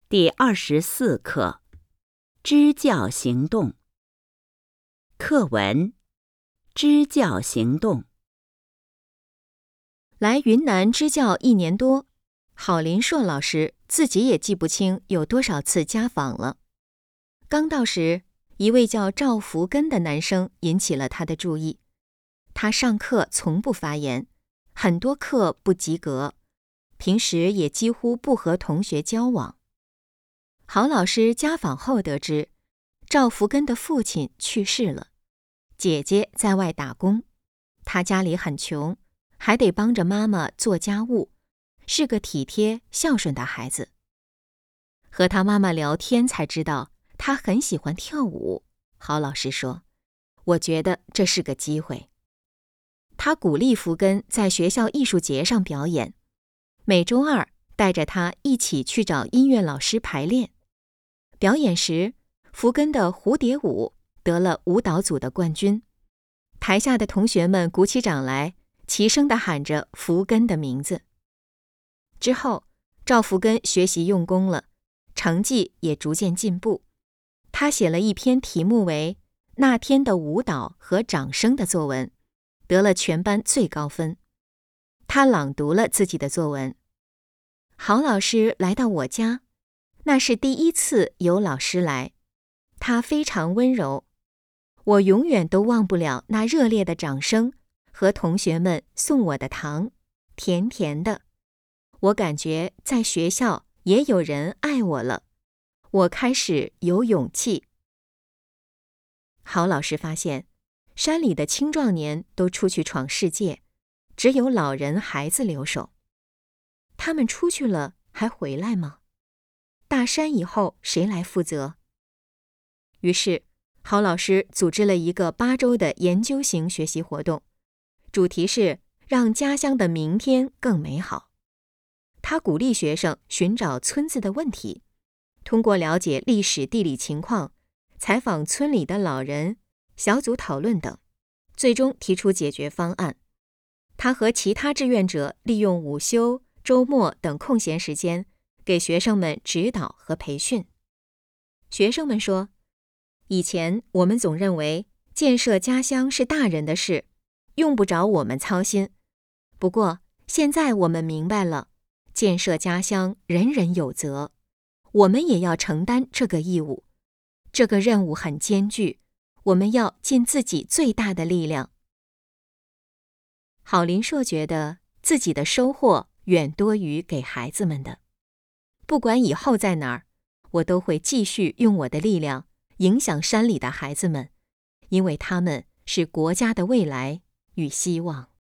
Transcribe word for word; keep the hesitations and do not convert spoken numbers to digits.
第二十四课：支教行动。课文：支教行动。 来云南支教一年多，郝林硕老师自己也记不清有多少次家访了。刚到时，一位叫赵福根的男生引起了他的注意。他上课从不发言，很多课不及格，平时也几乎不和同学交往。郝老师家访后得知，赵福根的父亲去世了，姐姐在外打工，他家里很穷，还得帮着妈妈做家务，是个体贴孝顺的孩子。和他妈妈聊天才知道，他很喜欢跳舞。郝老师说，我觉得这是个机会。他鼓励福根在学校艺术节上表演，每周二带着他一起去找音乐老师排练。表演时，福根的蝴蝶舞得了舞蹈组的冠军，台下的同学们鼓起掌来，齐声地喊着福根的名字。之后，赵福根学习用功了，成绩也逐渐进步。他写了一篇题目为《那天的舞蹈和掌声》的作文，得了全班最高分。他朗读了自己的作文。郝老师来到我家，那是第一次有老师来，他非常温柔。我永远都忘不了那热烈的掌声和同学们送我的糖，甜甜的。我感觉在学校也有人爱我了，我开始有勇气。郝老师发现，山里的青壮年都出去闯世界，只有老人孩子留守。他们出去了还回来吗？大山以后谁来负责？于是，郝老师组织了一个八周的研究型学习活动，主题是让家乡的明天更美好。他鼓励学生寻找村子的问题，通过了解历史地理情况，采访村里的老人，小组讨论等，最终提出解决方案。他和其他志愿者利用午休、周末等空闲时间，给学生们指导和培训。学生们说，以前我们总认为建设家乡是大人的事，用不着我们操心。不过现在我们明白了，建设家乡人人有责，我们也要承担这个义务。这个任务很艰巨，我们要尽自己最大的力量。郝林硕觉得自己的收获远多于给孩子们的。不管以后在哪儿，我都会继续用我的力量影响山里的孩子们，因为他们是国家的未来与希望。